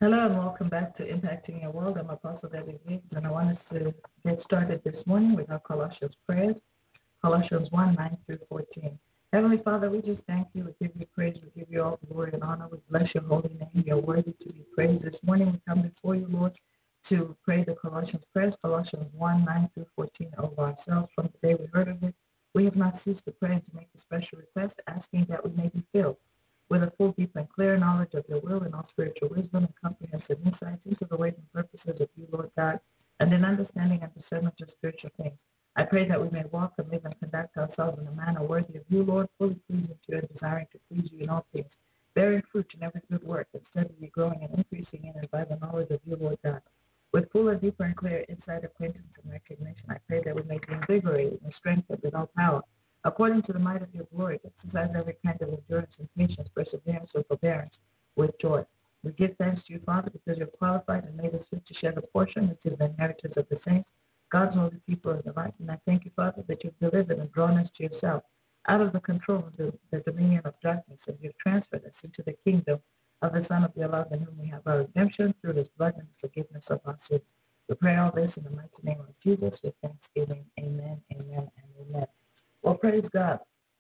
Hello and welcome back to Impacting Your World. I'm Apostle Debbie Higgs, and I want us to get started this morning with our Colossians prayers, Colossians 1, 9 through 14. Heavenly Father, we just thank you. We give you praise. We give you all glory and honor. We bless your holy name. You're worthy to be praised. This morning we come before you, Lord, to pray the Colossians prayers, Colossians 1, 9 through 14 over ourselves. From the day we heard of it, we have not ceased to pray and to make a special request, asking that we may be filled with a full, deep, and clear knowledge of your will and all spiritual wisdom and comprehensive insights into the ways and purposes of you, Lord God, and in understanding and discernment of spiritual things. I pray that we may walk and live and conduct ourselves in a manner worthy of you, Lord, fully pleasing to you and desiring to please you in all things, bearing fruit in every good work, and steadily growing and increasing in and by the knowledge of you, Lord God. With fuller, deeper, and clearer insight, acquaintance, and recognition, I pray that we may be invigorated and strengthened with all power, according to the might of your glory, exercise every kind of endurance and patience, perseverance, or forbearance with joy. We give thanks to you, Father, because you have qualified and made us fit to share the portion which is the inheritance of the saints, God's holy people of the light. And I thank you, Father, that you've delivered and drawn us to yourself out of the control of the dominion of darkness, and you've transferred us into the kingdom of the Son of your love, in whom we have our redemption through his blood and the forgiveness of our sins. We pray all this in the mighty name of Jesus with thanksgiving. Amen, amen, and amen. Well, praise God.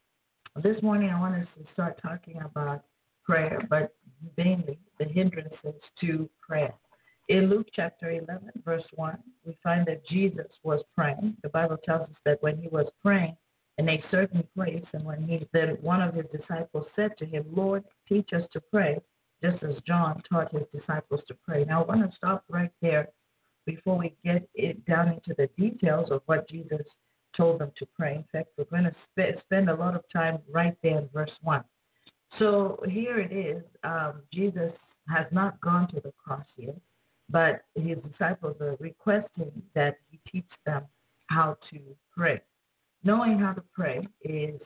This morning I want us to start talking about prayer, but mainly the hindrances to prayer. In Luke chapter 11, verse 1, we find that Jesus was praying. The Bible tells us that when he was praying in a certain place, and when one of his disciples said to him, Lord, teach us to pray, just as John taught his disciples to pray. Now, I want to stop right there before we get it down into the details of what Jesus told them to pray. In fact, we're going to spend a lot of time right there in verse 1. So here it is. Jesus has not gone to the cross yet, but his disciples are requesting that he teach them how to pray. Knowing how to pray is,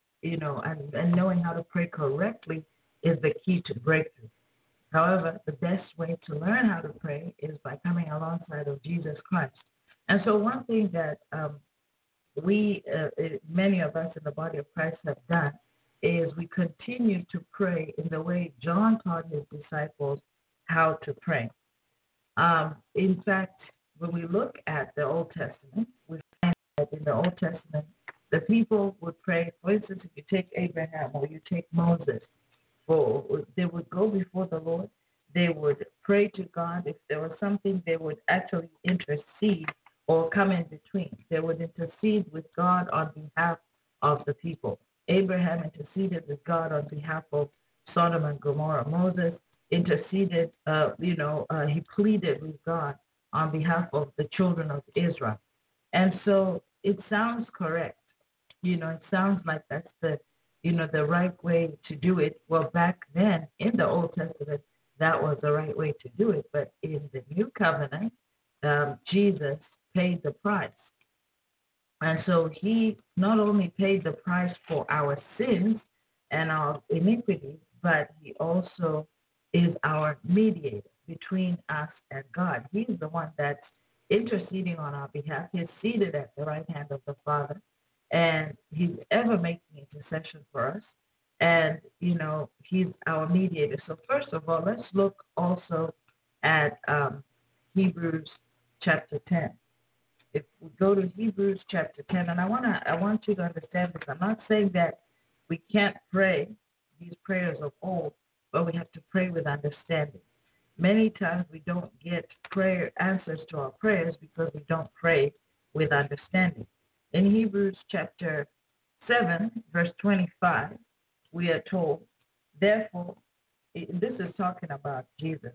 and knowing how to pray correctly is the key to breakthrough. However, the best way to learn how to pray is by coming alongside of Jesus Christ. And so one thing that many of us in the body of Christ have done is we continue to pray in the way John taught his disciples how to pray. In fact, when we look at the Old Testament, we find that in the Old Testament, the people would pray. For instance, if you take Abraham or you take Moses, they would go before the Lord. They would pray to God. If there was something, they would actually intercede or come in between. They would intercede with God on behalf of the people. Abraham interceded with God on behalf of Sodom and Gomorrah. Moses interceded, he pleaded with God on behalf of the children of Israel. And so it sounds correct. It sounds like that's the right way to do it. Well, back then in the Old Testament, that was the right way to do it. But in the New Covenant, Jesus paid the price. And so he not only paid the price for our sins and our iniquities, but he also is our mediator between us and God. He's the one that's interceding on our behalf. He's seated at the right hand of the Father, and he's ever making intercession for us. And, he's our mediator. So first of all, let's look also at Hebrews chapter 10. If we go to Hebrews chapter 10, and I want you to understand this. I'm not saying that we can't pray these prayers of old, but we have to pray with understanding. Many times we don't get prayer answers to our prayers because we don't pray with understanding. In Hebrews chapter 7, verse 25, we are told, therefore, this is talking about Jesus.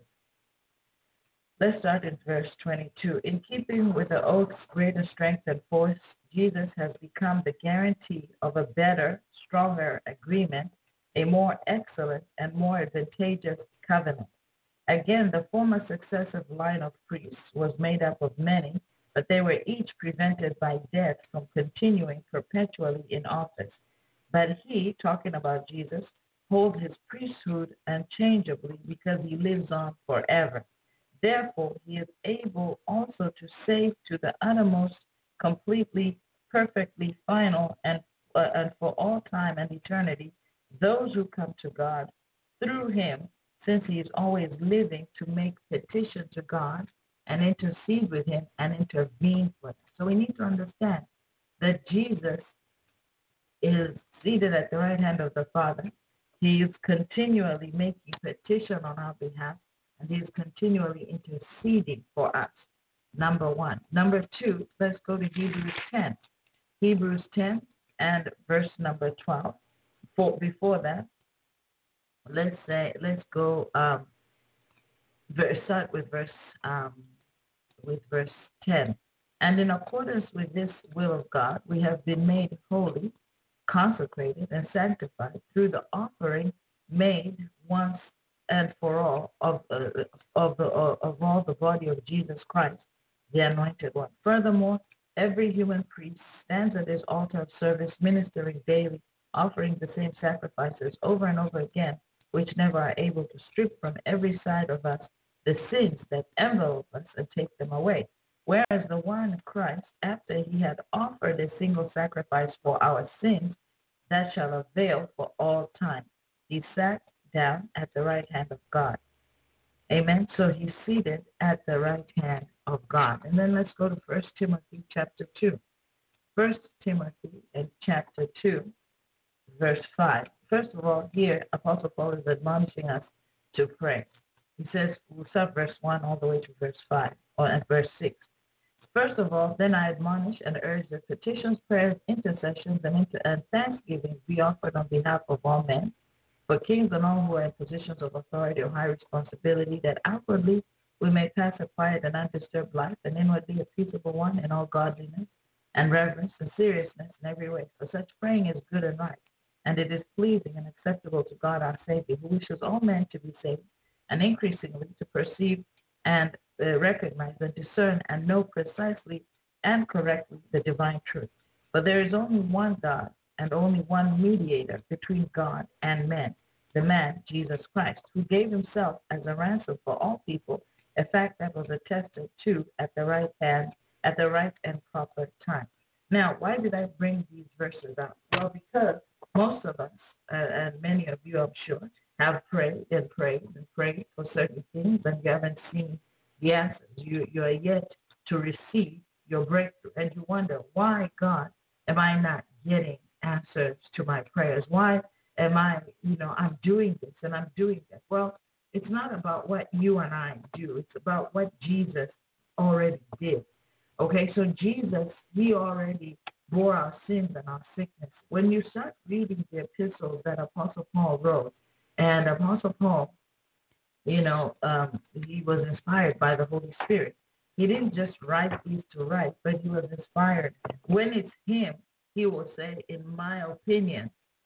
Let's start in verse 22. In keeping with the oath's greater strength and force, Jesus has become the guarantee of a better, stronger agreement, a more excellent and more advantageous covenant. Again, the former successive line of priests was made up of many, but they were each prevented by death from continuing perpetually in office. But he, talking about Jesus, holds his priesthood unchangeably because he lives on forever. Therefore, he is able also to save to the uttermost, completely, perfectly, final, and for all time and eternity, those who come to God through him, since he is always living to make petition to God and intercede with him and intervene for us. So we need to understand that Jesus is seated at the right hand of the Father. He is continually making petition on our behalf, and he is continually interceding for us. Number one. Number two, let's go to Hebrews 10. Hebrews 10 and verse number 12. Before that, let's start with verse 10. And in accordance with this will of God, we have been made holy, consecrated, and sanctified through the offering made once and for all of all the body of Jesus Christ, the Anointed One. Furthermore, every human priest stands at his altar of service, ministering daily, offering the same sacrifices over and over again, which never are able to strip from every side of us the sins that envelop us and take them away. Whereas the one Christ, after he had offered a single sacrifice for our sins, that shall avail for all time, he sat down at the right hand of God. Amen. So he's seated at the right hand of God. And then let's go to 1 Timothy chapter 2. 1 Timothy and chapter 2, verse 5. First of all, here Apostle Paul is admonishing us to pray. He says, we'll start verse 1 all the way to verse 5, or at verse 6. First of all, then I admonish and urge that petitions, prayers, intercessions, and thanksgiving be offered on behalf of all men, for kings and all who are in positions of authority or high responsibility, that outwardly we may pass a quiet and undisturbed life, and inwardly a peaceable one in all godliness and reverence and seriousness in every way. For such praying is good and right, and it is pleasing and acceptable to God our Savior, who wishes all men to be saved, and increasingly to perceive and recognize and discern and know precisely and correctly the divine truth. For there is only one God and only one mediator between God and men, the man Jesus Christ, who gave himself as a ransom for all people, a fact that was attested to at the right and proper time. Now, why did I bring these verses up? Well, because most of us, and many of you, I'm sure, have prayed and prayed and prayed for certain things, and you haven't seen the answers. You are yet to receive your breakthrough, and you wonder, why, God, am I not getting answers to my prayers? Why am I, I'm doing this and I'm doing that? Well, it's not about what you and I do. It's about what Jesus already did. Okay, so Jesus, he already bore our sins and our sickness. When you start reading the epistles that Apostle Paul wrote, and Apostle Paul, he was inspired by the Holy Spirit. He didn't just write these to write, but he was inspired. When it's him, he will say, in my opinion,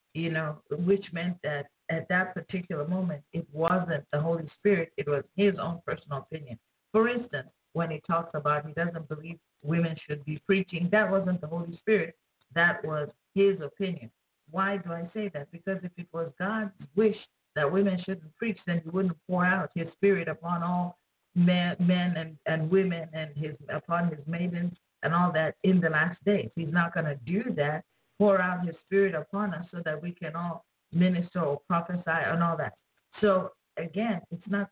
which meant that at that particular moment, it wasn't the Holy Spirit, it was his own personal opinion. For instance, when he talks about he doesn't believe women should be preaching, that wasn't the Holy Spirit, that was his opinion. Why do I say that? Because if it was God's wish that women shouldn't preach, then he wouldn't pour out his Spirit upon all men and women and upon his maidens and all that in the last days. He's not going to do that, pour out his Spirit upon us so that we can all minister or prophesy and all that. So again, it's not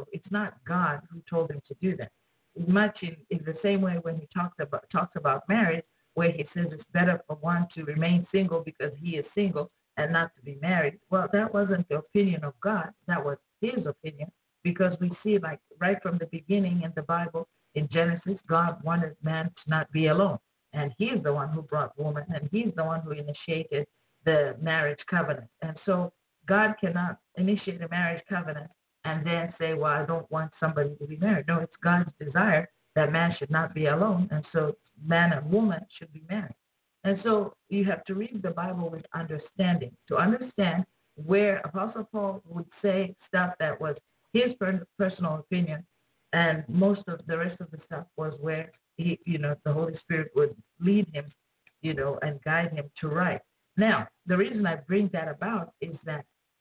God who told him to do that. Much in the same way when he talks about marriage, where he says it's better for one to remain single because he is single and not to be married. Well, that wasn't the opinion of God. That was his opinion, because we see, like, right from the beginning in the Bible, in Genesis, God wanted man to not be alone. And he's the one who brought woman, and he's the one who initiated the marriage covenant. And so God cannot initiate a marriage covenant and then say, well, I don't want somebody to be married. No, it's God's desire that man should not be alone. And so man and woman should be married. And so you have to read the Bible with understanding, to understand where Apostle Paul would say stuff that was his personal opinion, and most of the rest of the stuff was where he, the Holy Spirit would lead him, and guide him to write. Now, the reason I bring that about is that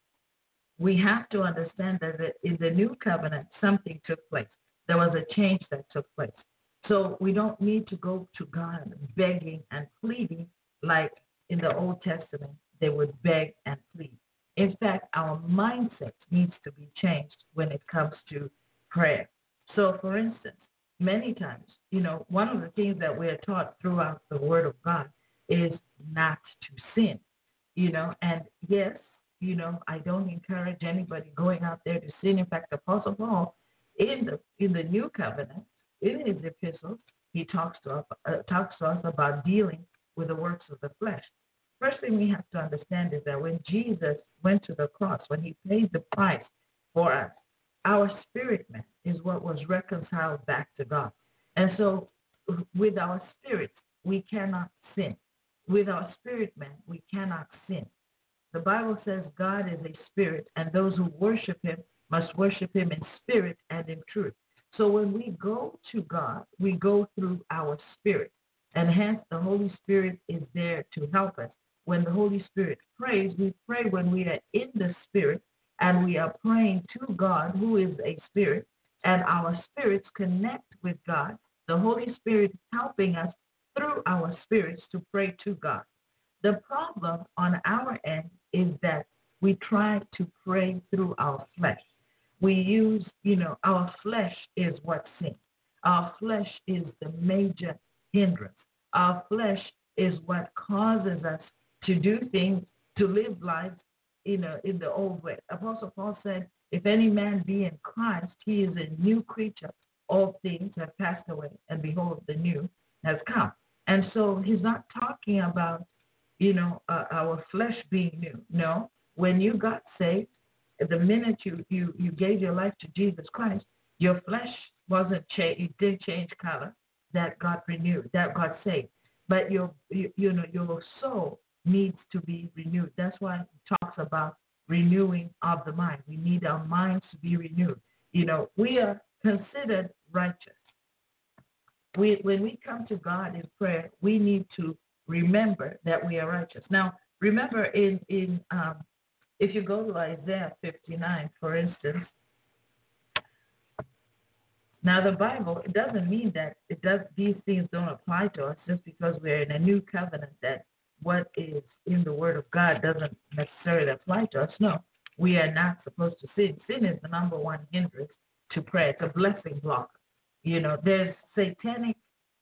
we have to understand that in the new covenant, something took place. There was a change that took place. So we don't need to go to God begging and pleading like in the Old Testament they would beg and plead. In fact, our mindset needs to be changed comes to prayer. So, for instance, many times, one of the things that we're taught throughout the Word of God is not to sin, and yes, I don't encourage anybody going out there to sin. In fact, Apostle Paul, in the New Covenant, in his epistles, he talks to us about dealing with the works of the flesh. First thing we have to understand is that when Jesus went to the cross, when he paid the price for us, our spirit man is what was reconciled back to God. And so with our spirit, we cannot sin. With our spirit man, we cannot sin. The Bible says God is a spirit, and those who worship him must worship him in spirit and in truth. So when we go to God, we go through our spirit, and hence the Holy Spirit is there to help us. When the Holy Spirit prays, we pray when we are in the spirit, and we are praying to God, who is a spirit, and our spirits connect with God. The Holy Spirit is helping us through our spirits to pray to God. The problem on our end is that we try to pray through our flesh. We use, our flesh is what sins. Our flesh is the major hindrance. Our flesh is what causes us to do things, to live lives, in the old way. Apostle Paul said, if any man be in Christ, he is a new creature. All things have passed away, and behold, the new has come. And so he's not talking about, our flesh being new. No, when you got saved, the minute you gave your life to Jesus Christ, your flesh wasn't changed. It didn't change color. That got renewed. That got saved. But your soul needs to be renewed. That's why he talks about renewing of the mind. We need our minds to be renewed. We are considered righteous. When we come to God in prayer, we need to remember that we are righteous. Now, remember if you go to Isaiah 59, for instance. Now, the Bible, it doesn't mean that these things don't apply to us just because we're in a new covenant, that what is in the Word of God doesn't necessarily apply to us. No, we are not supposed to sin. Sin is the number one hindrance to prayer. It's a blessing blocker. There's satanic,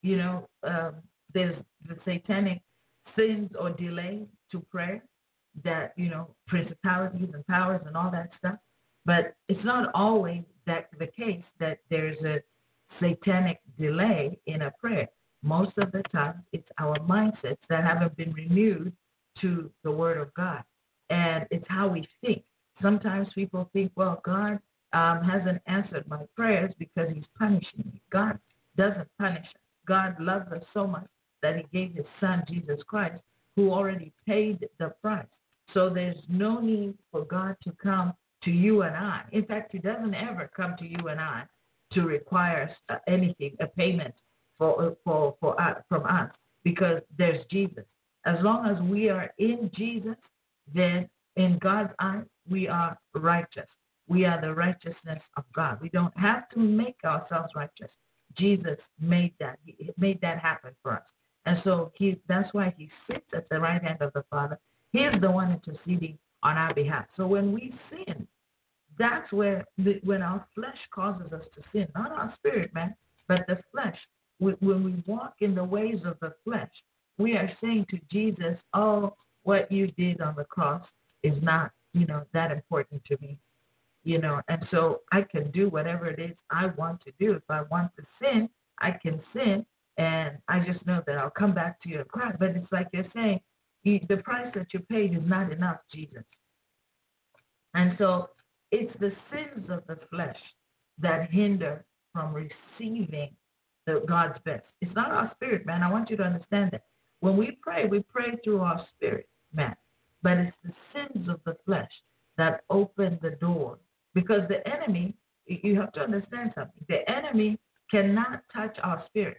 there's the satanic sins or delay to prayer that, principalities and powers and all that stuff. But it's not always the case that there's a satanic delay in a prayer. Most of the time, it's our mindsets that haven't been renewed to the Word of God. And it's how we think. Sometimes people think, well, God hasn't answered my prayers because he's punishing me. God doesn't punish us. God loves us so much that he gave his son, Jesus Christ, who already paid the price. So there's no need for God to come to you and I. In fact, he doesn't ever come to you and I to require anything, a payment from us, because there's Jesus. As long as we are in Jesus, then in God's eyes, we are righteous. We are the righteousness of God. We don't have to make ourselves righteous. Jesus made that. He made that happen for us. And so that's why he sits at the right hand of the Father. He is the one interceding on our behalf. So when we sin, that's when our flesh causes us to sin, not our spirit, man, but the flesh. When we walk in the ways of the flesh, we are saying to Jesus, oh, what you did on the cross is not, that important to me. And so I can do whatever it is I want to do. If I want to sin, I can sin, and I just know that I'll come back to you and cry. But it's like you're saying, the price that you paid is not enough, Jesus. And so it's the sins of the flesh that hinder from receiving God's best. It's not our spirit, man. I want you to understand that. When we pray through our spirit, man. But it's the sins of the flesh that open the door. Because the enemy, you have to understand something. The enemy cannot touch our spirit.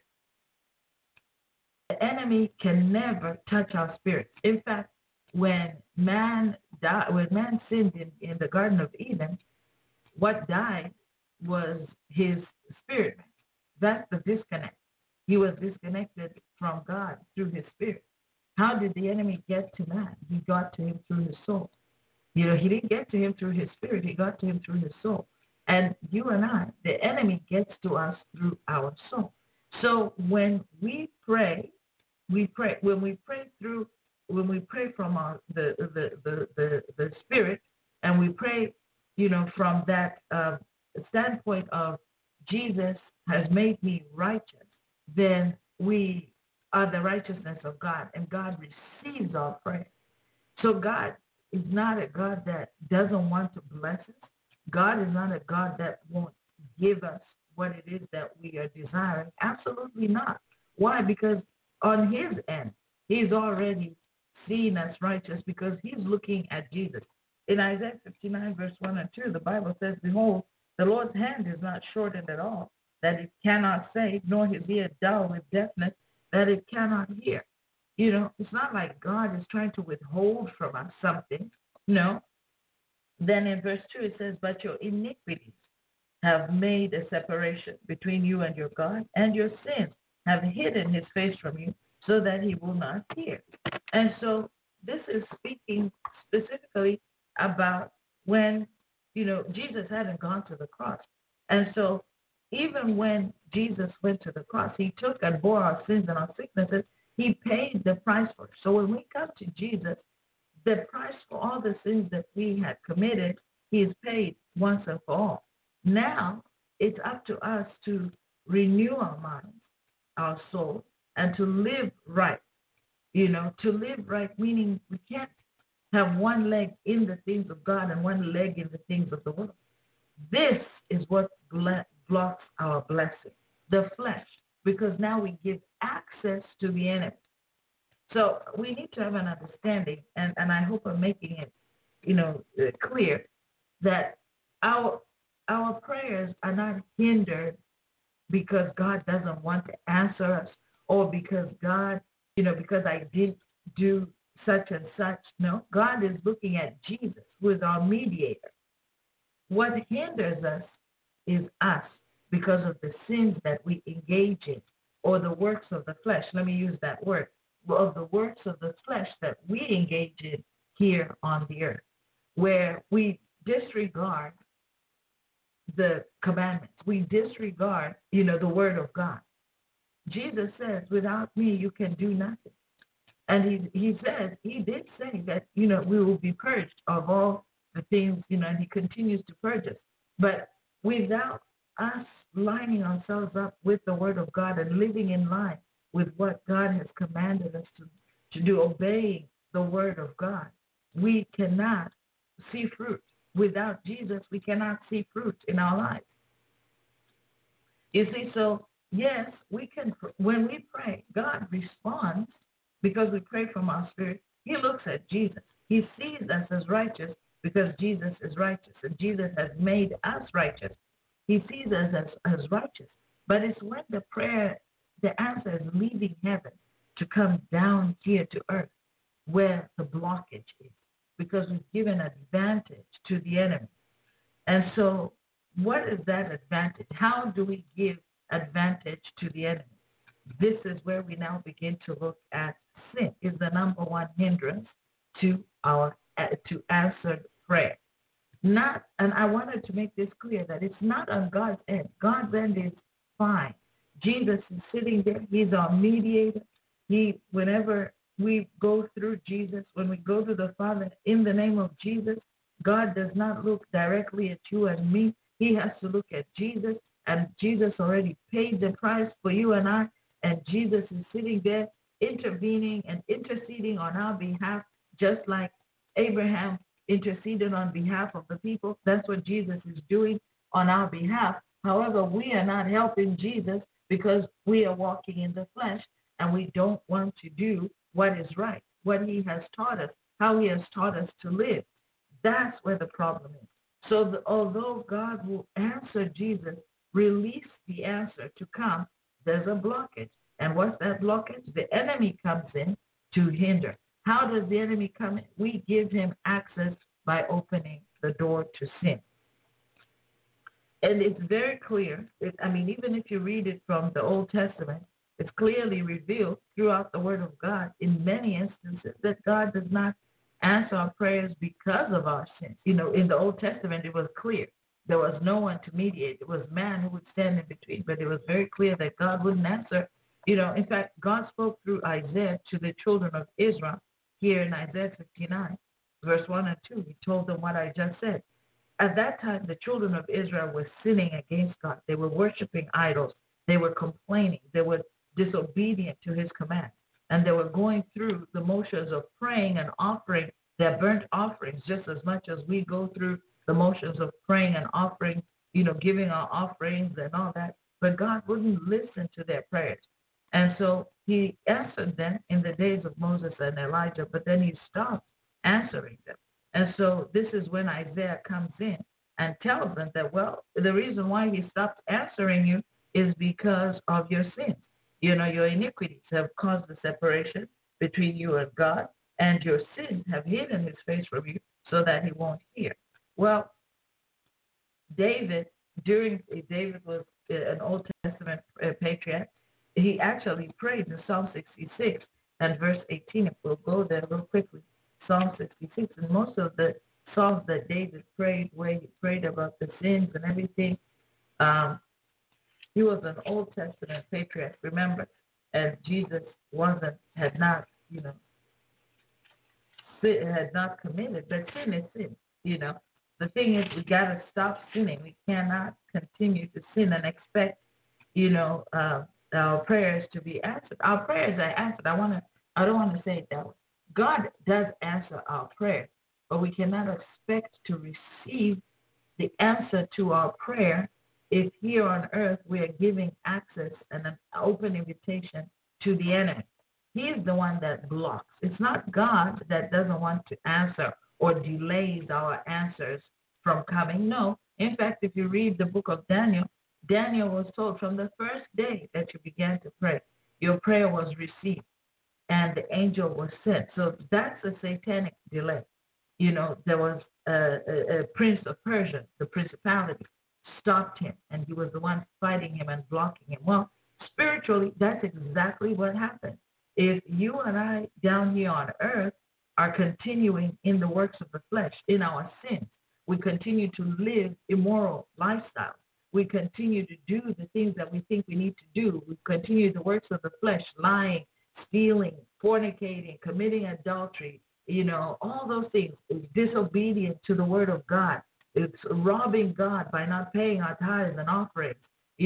The enemy can never touch our spirit. In fact, when man sinned in the Garden of Eden, what died was his spirit. That's the disconnect. He was disconnected from God through his spirit. How did the enemy get to man? He got to him through his soul. He didn't get to him through his spirit. He got to him through his soul. And you and I, the enemy gets to us through our soul. So when we pray, when we pray from the spirit, and we pray, from that standpoint of Jesus has made me righteous, then we are the righteousness of God, and God receives our prayer. So God is not a God that doesn't want to bless us. God is not a God that won't give us what it is that we are desiring. Absolutely not. Why? Because on his end, he's already seen us righteous because he's looking at Jesus. In Isaiah 59, verse 1 and 2, the Bible says, "Behold, the Lord's hand is not shortened at all, that it cannot save, nor his ear dull with deafness, that it cannot hear." It's not like God is trying to withhold from us something. No. Then in verse 2, it says, "But your iniquities have made a separation between you and your God, and your sins have hidden his face from you so that he will not hear." And so this is speaking specifically about when, Jesus hadn't gone to the cross. And so even when Jesus went to the cross, he took and bore our sins and our sicknesses. He paid the price for it. So when we come to Jesus, the price for all the sins that we had committed, he has paid once and for all. Now it's up to us to renew our minds, our souls, and to live right. To live right, meaning we can't have one leg in the things of God and one leg in the things of the world. This is what blocks our blessing, the flesh, because now we give access to the enemy. So we need to have an understanding, and I hope I'm making it, clear that our prayers are not hindered because God doesn't want to answer us, or because God, because I didn't do such and such. No, God is looking at Jesus, who is our mediator. What hinders us is us because of the sins that we engage in, or the works of the flesh. Let me use that word, of the works of the flesh that we engage in here on the earth, where we disregard the commandments. We disregard, the word of God. Jesus says, "Without me, you can do nothing." And he says, he did say that, we will be purged of all the things, and he continues to purge us. But without us lining ourselves up with the word of God and living in line with what God has commanded us to do, obeying the word of God, we cannot see fruit. Without Jesus, we cannot see fruit in our lives. You see, so yes, we can. When we pray, God responds because we pray from our spirit. He looks at Jesus. He sees us as righteous because Jesus is righteous, and Jesus has made us righteous. He sees us as righteous. But it's when the answer is leaving heaven to come down here to earth where the blockage is, because we've given advantage to the enemy. And so what is that advantage? How do we give advantage to the enemy? This is where we now begin to look at sin is the number one hindrance to answered prayer. And I wanted to make this clear that it's not on God's end. God's end is fine. Jesus is sitting there. He's our mediator. Whenever we go through Jesus, when we go to the Father in the name of Jesus, God does not look directly at you and me. He has to look at Jesus, and Jesus already paid the price for you and I, and Jesus is sitting there intervening and interceding on our behalf, just like Abraham interceded on behalf of the people. That's what Jesus is doing on our behalf. However, we are not helping Jesus because we are walking in the flesh, and we don't want to do what is right, what he has taught us, how he has taught us to live. That's where the problem is. So although God will answer Jesus, release the answer to come, there's a blockage. And what's that blockage? The enemy comes in to hinder. How does the enemy come in? We give him access by opening the door to sin. And it's very clear. Even if you read it from the Old Testament, it's clearly revealed throughout the Word of God in many instances that God does not answer our prayers because of our sins. In the Old Testament, it was clear. There was no one to mediate. It was man who would stand in between. But it was very clear that God wouldn't answer. In fact, God spoke through Isaiah to the children of Israel here in Isaiah 59, verse 1 and 2. He told them what I just said. At that time, the children of Israel were sinning against God. They were worshiping idols. They were complaining. They were disobedient to his commands. And they were going through the motions of praying and offering their burnt offerings just as much as we go through the motions of praying and offering, giving our offerings and all that. But God wouldn't listen to their prayers. And so he answered them in the days of Moses and Elijah, but then he stopped answering them. And so this is when Isaiah comes in and tells them that, well, the reason why he stopped answering you is because of your sins. Your iniquities have caused the separation between you and God, and your sins have hidden his face from you so that he won't hear. Well, David was an Old Testament patriarch. He actually prayed in Psalm 66 and verse 18. If we'll go there real quickly, Psalm 66. And most of the Psalms that David prayed, where he prayed about the sins and everything, he was an Old Testament patriarch, remember, and Jesus had not committed, but sin is sin, The thing is, we got to stop sinning. We cannot continue to sin and expect, our prayers to be answered. Our prayers are answered. I don't want to say it that way. God does answer our prayers, but we cannot expect to receive the answer to our prayer if here on earth we are giving access and an open invitation to the enemy. He is the one that blocks. It's not God that doesn't want to answer or delays our answers from coming. No. In fact, if you read the book of Daniel, Daniel was told from the first day that you began to pray, your prayer was received and the angel was sent. So that's a satanic delay. There was a prince of Persia, the principality, stopped him, and he was the one fighting him and blocking him. Well, spiritually, that's exactly what happened. If you and I down here on earth are continuing in the works of the flesh, in our sins, we continue to live immoral lifestyles. We continue to do the things that we think we need to do. We continue the works of the flesh, lying, stealing, fornicating, committing adultery, all those things. It's disobedient to the word of God. It's robbing God by not paying our tithes and offerings.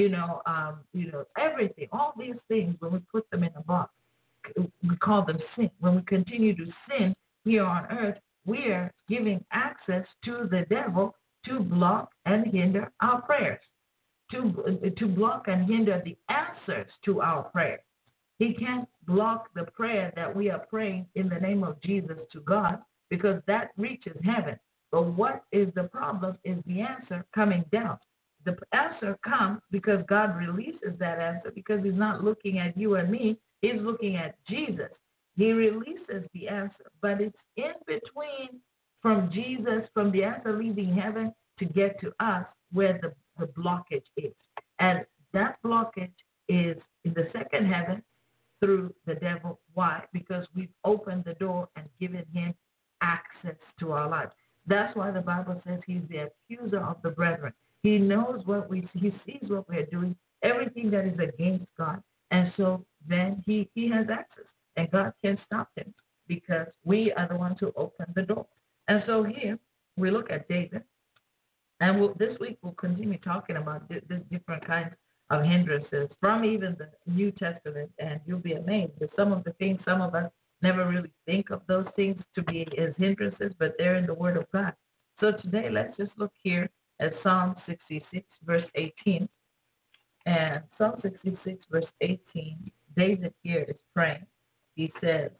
Everything. All these things, when we put them in a box, we call them sin. When we continue to sin here on earth, we are giving access to the devil to block and hinder our prayers, to block and hinder the answers to our prayers. He can't block the prayer that we are praying in the name of Jesus to God, because that reaches heaven. But what is the problem is the answer coming down. The answer comes because God releases that answer, because he's not looking at you and me. He's looking at Jesus. He releases the answer, but it's in between from Jesus, from the answer leaving heaven to get to us where the blockage is. And that blockage is in the second heaven through the devil. Why? Because we've opened the door and given him access to our lives. That's why the Bible says he's the accuser of the brethren. He knows he sees what we're doing, everything that is against God. And so then he has access, and God can't stop him because we are the ones who open the door. And so here we look at David, and this week we'll continue talking about this different kinds of hindrances from even the New Testament, and you'll be amazed that some of the things, some of us never really think of those things to be as hindrances, but they're in the Word of God. So today, let's just look here at Psalm 66, verse 18. And Psalm 66, verse 18, David here is praying. He says,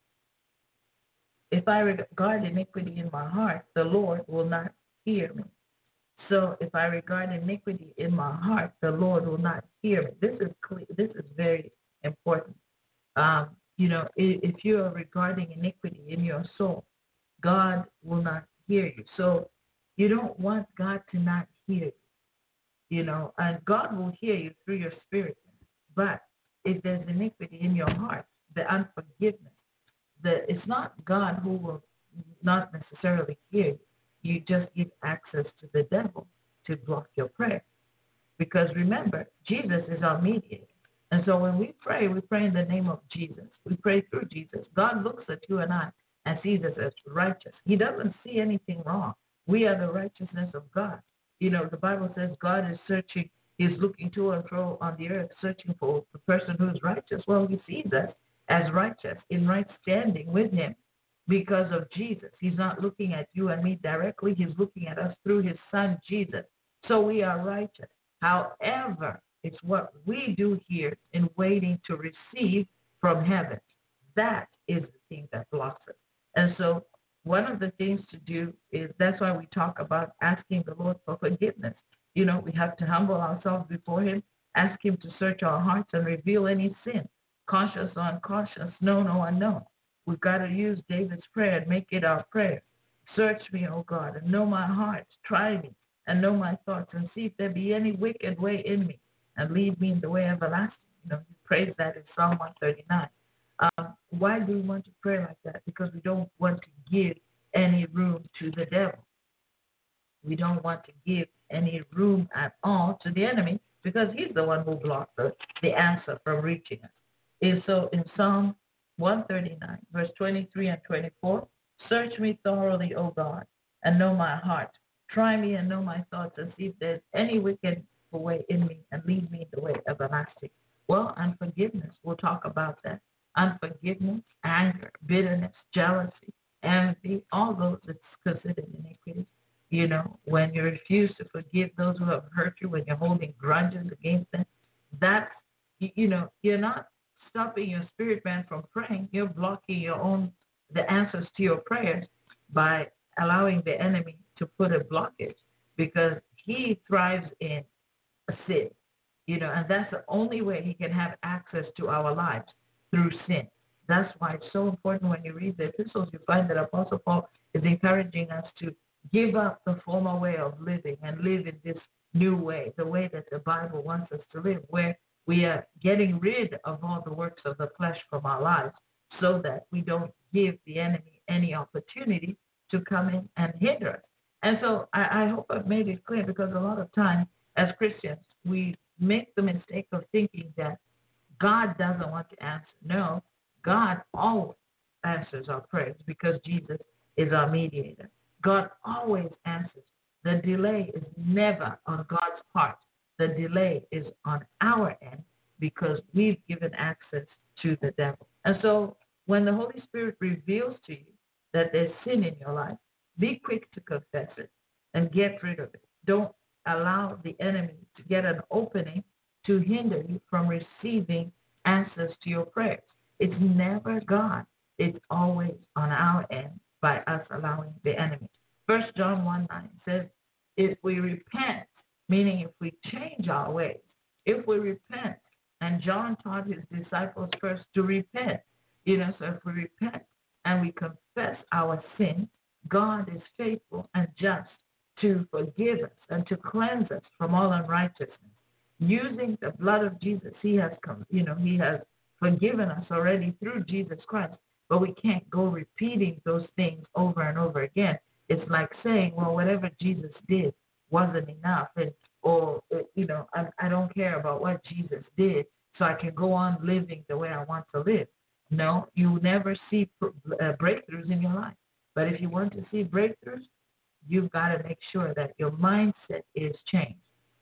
if I regard iniquity in my heart, the Lord will not hear me. So if I regard iniquity in my heart, the Lord will not hear me. This is clear. This is very important. If you are regarding iniquity in your soul, God will not hear you. So you don't want God to not hear you, and God will hear you through your spirit. But if there's iniquity in your heart, the unforgiveness, it's not God who will not necessarily hear you. You just give access to the devil to block your prayer. Because remember, Jesus is our mediator. And so when we pray in the name of Jesus. We pray through Jesus. God looks at you and I and sees us as righteous. He doesn't see anything wrong. We are the righteousness of God. You know, the Bible says God is searching, He's looking to and fro on the earth, searching for the person who is righteous. Well, He sees us as righteous, in right standing with Him because of Jesus. He's not looking at you and me directly. He's looking at us through His Son, Jesus. So we are righteous. However, it's what we do here in waiting to receive from heaven. That is the thing that blocks us. And so one of the things to do is, that's why we talk about asking the Lord for forgiveness. You know, we have to humble ourselves before Him, ask Him to search our hearts and reveal any sin, conscious or unconscious, known or unknown. We've got to use David's prayer and make it our prayer. Search me, O God, and know my heart. Try me and know my thoughts, and see if there be any wicked way in me, and lead me in the way everlasting. You know, He prays that in Psalm 139. Why do we want to pray like that? Because we don't want to give any room to the devil. We don't want to give any room at all to the enemy, because he's the one who blocked the answer from reaching us. And so in Psalm 139, verse 23 and 24, search me thoroughly, O God, and know my heart. Try me and know my thoughts, and see if there's any wicked way in me, and lead me in the way everlasting. Well, unforgiveness, we'll talk about that. Unforgiveness, anger, bitterness, jealousy, envy, all those it's considered iniquity. You know, when you refuse to forgive those who have hurt you, when you're holding grudges against them, that's, you know, you're not stopping your spirit man from praying. You're blocking the answers to your prayers by allowing the enemy to put a blockage, because he thrives in sin, you know, and that's the only way he can have access to our lives, through sin. That's why it's so important when you read the epistles, you find that Apostle Paul is encouraging us to give up the former way of living and live in this new way, the way that the Bible wants us to live, where we are getting rid of all the works of the flesh from our lives, so that we don't give the enemy any opportunity to come in and hinder us. And so I hope I've made it clear, because a lot of times as Christians, we make the mistake of thinking that God doesn't want to answer. No, God always answers our prayers, because Jesus is our mediator. God always answers. The delay is never on God's part. The delay is on our end, because we've given access to the devil. And so when the Holy Spirit reveals to you that there's sin in your life, be quick to confess it and get rid of it. Don't allow the enemy to get an opening to hinder you from receiving answers to your prayers. It's never God. It's always on our end by us allowing the enemy. 1 John 1:9 says, if we repent, meaning if we change our ways, if we repent, and John taught his disciples first to repent, you know, so if we repent and we confess our sin, God is faithful and just to forgive us and to cleanse us from all unrighteousness. Using the blood of Jesus, He has come, you know, He has forgiven us already through Jesus Christ, but we can't go repeating those things over and over again. It's like saying, well, whatever Jesus did wasn't enough, or you know, I don't care about what Jesus did, so I can go on living the way I want to live. No, you never see breakthroughs in your life. But if you want to see breakthroughs, you've got to make sure that your mindset is changed,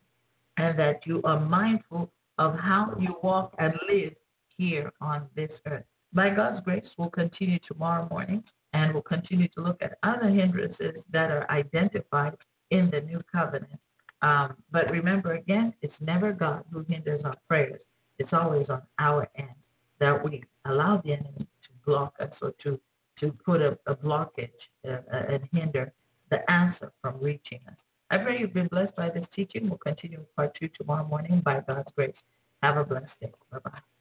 and that you are mindful of how you walk and live here on this earth. By God's grace, we'll continue tomorrow morning, and we'll continue to look at other hindrances that are identified in the new covenant. But remember, again, it's never God who hinders our prayers. It's always on our end that we allow the enemy to block us, or to put a blockage and hinder the answer from reaching us. I pray you've been blessed by this teaching. We'll continue with part 2 tomorrow morning by God's grace. Have a blessed day. Bye-bye.